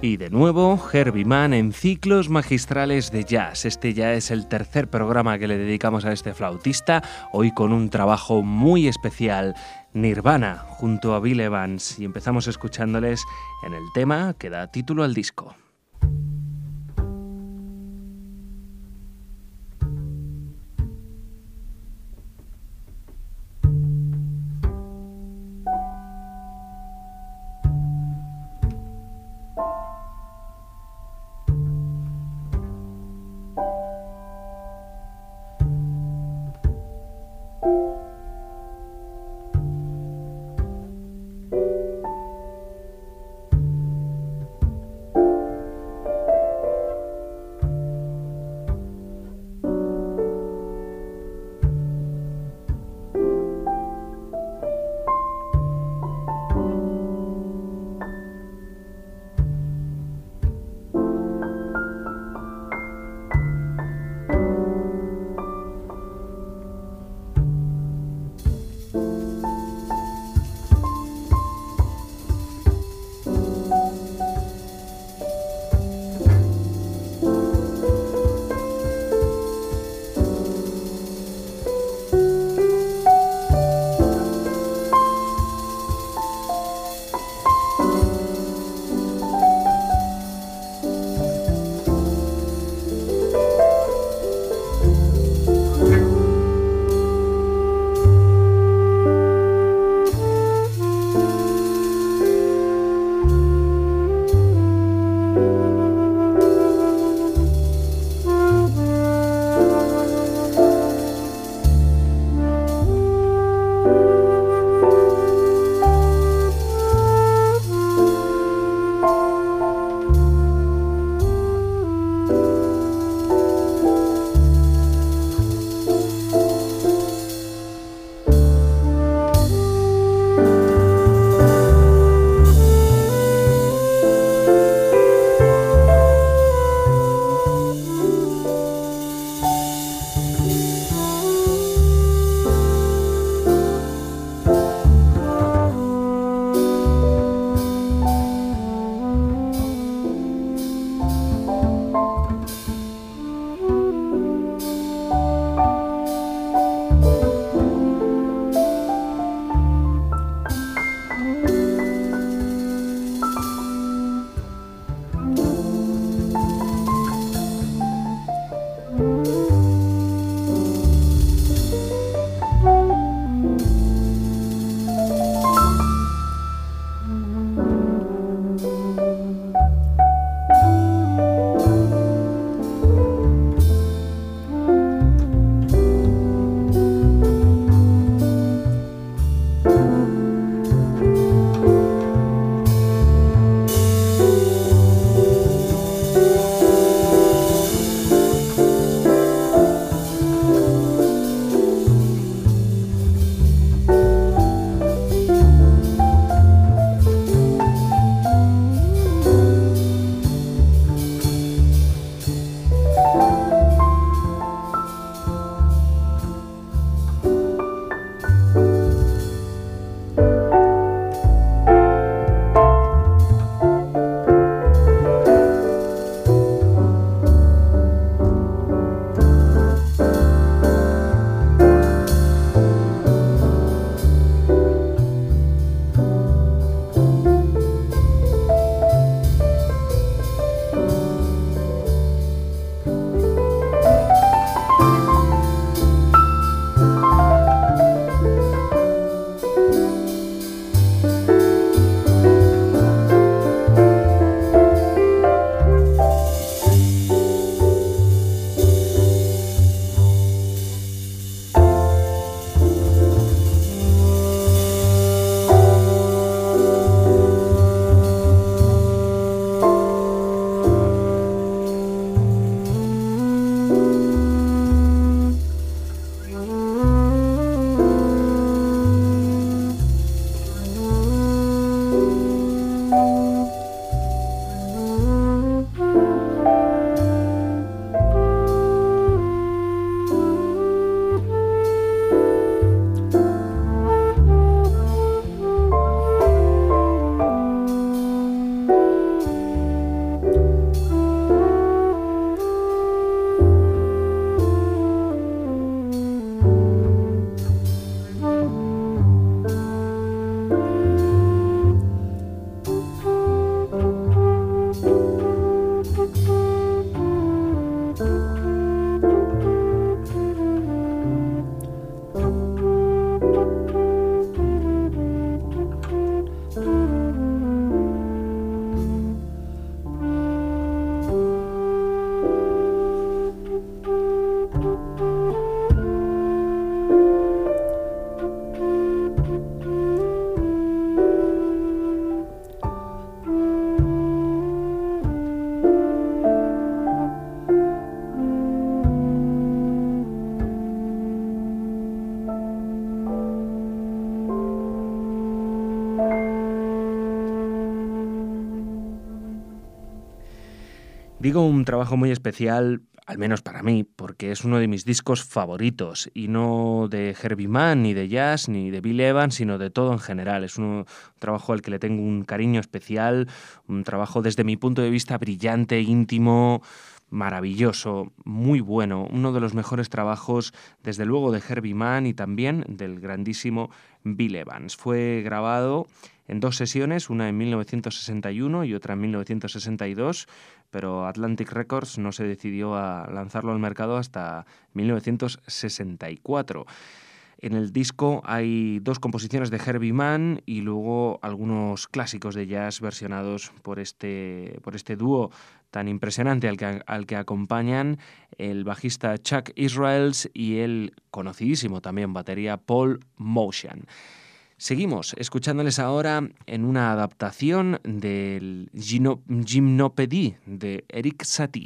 Y de nuevo, Herbie Mann en Ciclos Magistrales de Jazz. Este ya es el tercer programa que le dedicamos a este flautista, hoy con un trabajo muy especial, Nirvana, junto a Bill Evans. Y empezamos escuchándoles en el tema que da título al disco. Digo un trabajo muy especial, al menos para mí, porque es uno de mis discos favoritos, y no de Herbie Mann, ni de jazz, ni de Bill Evans, sino de todo en general. Es un trabajo al que le tengo un cariño especial, un trabajo desde mi punto de vista brillante, íntimo, maravilloso, muy bueno, uno de los mejores trabajos, desde luego, de Herbie Mann y también del grandísimo Bill Evans. Fue grabado en dos sesiones, una en 1961 y otra en 1962, pero Atlantic Records no se decidió a lanzarlo al mercado hasta 1964. En el disco hay dos composiciones de Herbie Mann y luego algunos clásicos de jazz versionados por este dúo tan impresionante al que acompañan el bajista Chuck Israels y el conocidísimo también batería Paul Motian. Seguimos escuchándoles ahora en una adaptación del Gymnopédie de Erik Satie.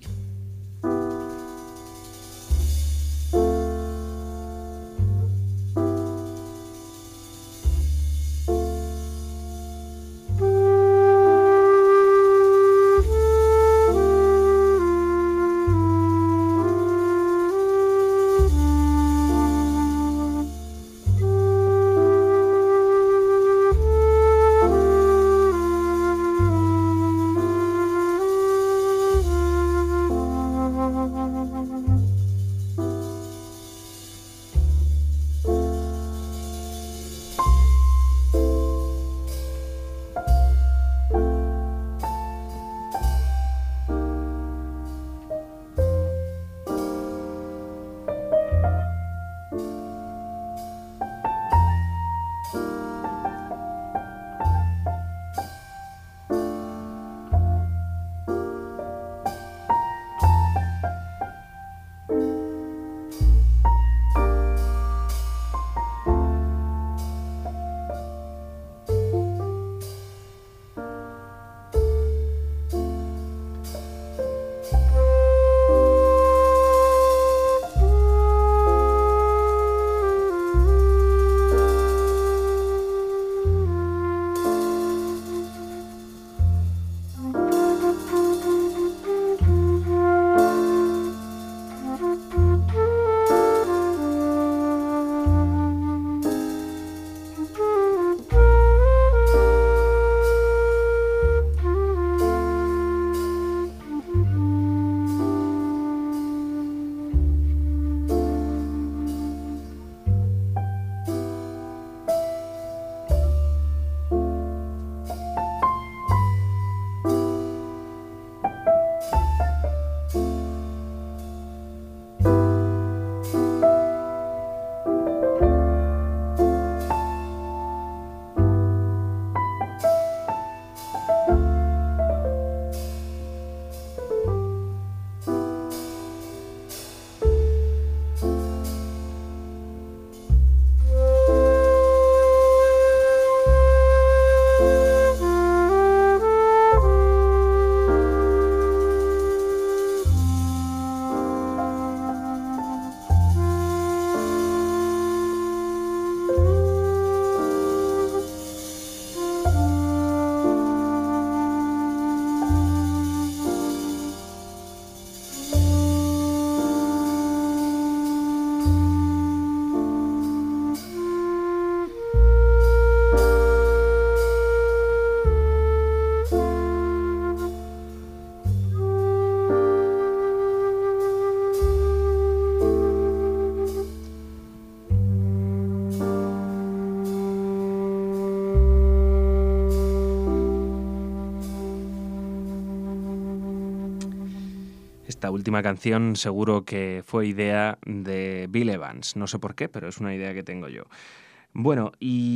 Esta última canción seguro que fue idea de Bill Evans. No sé por qué, pero es una idea que tengo yo. Bueno,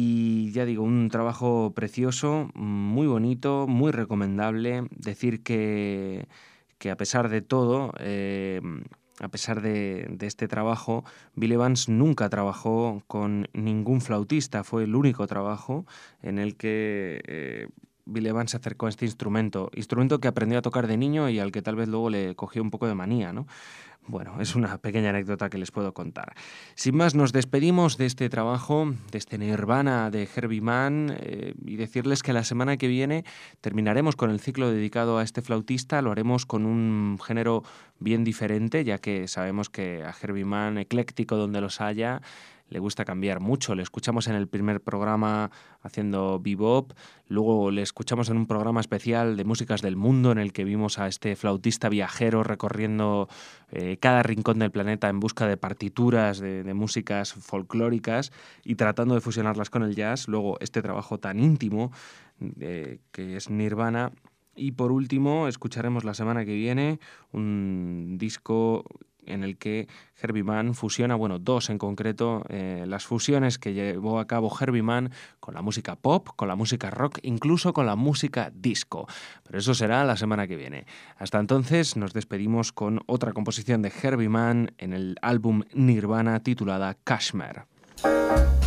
y ya digo, un trabajo precioso, muy bonito, muy recomendable. Decir que a pesar de todo, a pesar de este trabajo, Bill Evans nunca trabajó con ningún flautista. Fue el único trabajo en el que Bill Evans se acercó a este instrumento que aprendió a tocar de niño y al que tal vez luego le cogió un poco de manía, ¿no? Bueno, es una pequeña anécdota que les puedo contar. Sin más, nos despedimos de este trabajo, de este Nirvana de Herbie Mann, y decirles que la semana que viene terminaremos con el ciclo dedicado a este flautista. Lo haremos con un género bien diferente, ya que sabemos que a Herbie Mann, ecléctico donde los haya, le gusta cambiar mucho. Le escuchamos en el primer programa haciendo bebop, luego le escuchamos en un programa especial de músicas del mundo en el que vimos a este flautista viajero recorriendo cada rincón del planeta en busca de partituras de músicas folclóricas y tratando de fusionarlas con el jazz. Luego este trabajo tan íntimo que es Nirvana. Y por último, escucharemos la semana que viene un disco en el que Herbie Mann fusiona, dos en concreto, las fusiones que llevó a cabo Herbie Mann con la música pop, con la música rock, incluso con la música disco. Pero eso será la semana que viene. Hasta entonces nos despedimos con otra composición de Herbie Mann en el álbum Nirvana titulada Kashmir.